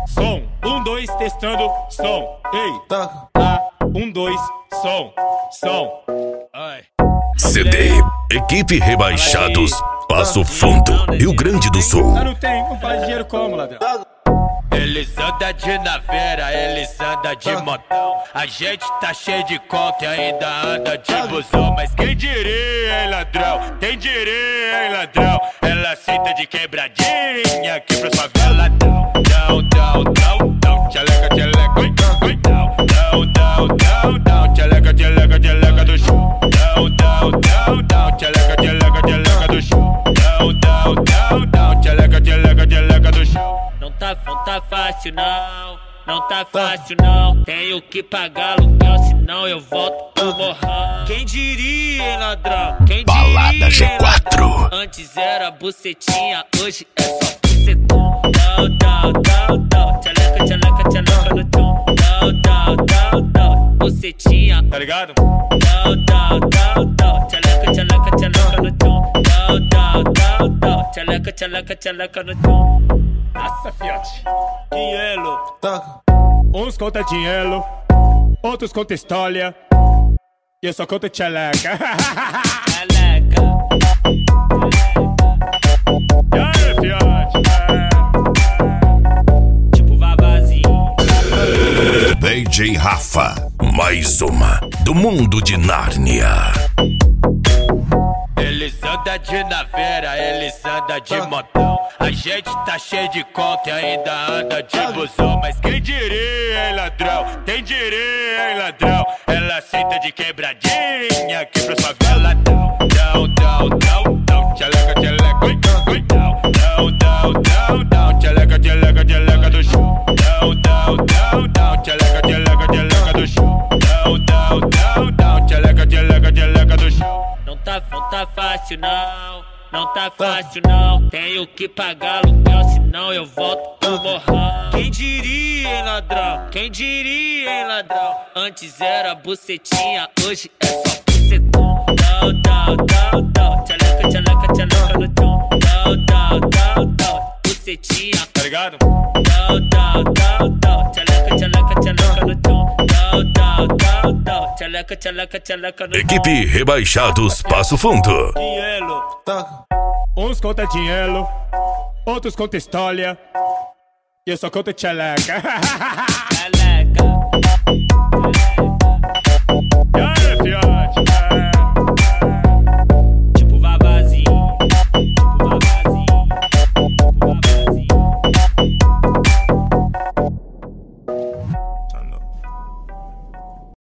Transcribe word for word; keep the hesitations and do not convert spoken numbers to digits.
som. Um, dois, testando, som. Ei, Toca. ah, um, dois, som, som. Ai. C D, equipe Rebaixados, Passo Fundo, Rio Grande do Sul. Eu não tenho, não faz dinheiro como, ladrão? Eles andam de naveira, eles andam de motão. A gente tá cheio de conta e ainda anda de busão. Mas quem diria, hein, ladrão? Quem diria, hein, ladrão? Ela senta de quebradinha aqui pra favela. Não, não, não, não, tcheleca, tcheleca, oi, oi, não, não, não, não, não, tcheleca, tcheleca, tcheleca do chão. Não, não, não, não, tcheleca, tcheleca, tcheleca do chão. Não, não, não, não, tcheleca, tcheleca, tcheleca do chão. Não tá, não tá fácil não, não tá fácil não. Tenho que pagar aluguel, senão eu volto pro morrão. Quem diria, hein, ladrão? Quem diria, Balada G quatro. ladrão? Antes era bucetinha, hoje é só bucetão. Não, não, não, não, tcheleca, tcheleca, tcheleca no chão. Não, não, não, não, bucetinha, Tá ligado? não, não, não, não, tcheleca, tcheleca, tcheleca no chão. Não, não, não, não, tcheleca, tcheleca, tcheleca no chão. Nossa, fiote. Dinheiro. Toca. Uns conta dinheiro, outros conta história. E eu só conto tcheleca. Caleca. E aí, fiote? Tipo vavazinho. D J Rafa, mais uma do mundo de Nárnia. Eles andam de naveira, eles andam de motão. A gente tá cheio de conta e ainda anda de busão. Mas quem diria, hein, ladrão? Quem diria, hein, ladrão? Ela senta de quebradinha aqui pra favela. Não, não, não, não, tcheleca, tcheleca, oi, oi, não. Não, não, não, não, tcheleca, tcheleca, tcheleca do chão. Não, não, não, não, tcheleca, tcheleca, tcheleca do chão. Não, não, não, não, tcheleca, tcheleca, tcheleca do chão. Não tá, não tá fácil não, não tá fácil não. Tenho que pagar aluguel, senão eu volto pro morrão. Quem diria, hein, ladrão? Quem diria, hein, ladrão? Antes era bucetinha, hoje é só bucetão. Não, não, não, não, tcheleca, tcheleca, tcheleca no chão. Não, não, não, não, bucetinha, Tá ligado? não, não, não, não, tcheleca, tcheleca, tcheleca no chão. Não, não, não, não, tcheleca, tcheleca, tcheleca no chão. Equipe Rebaixados, Passo Fundo. Dinheiro. Toca. Uns conta dinheiro, outros conta história. E eu só conto tcheleca. Caleca.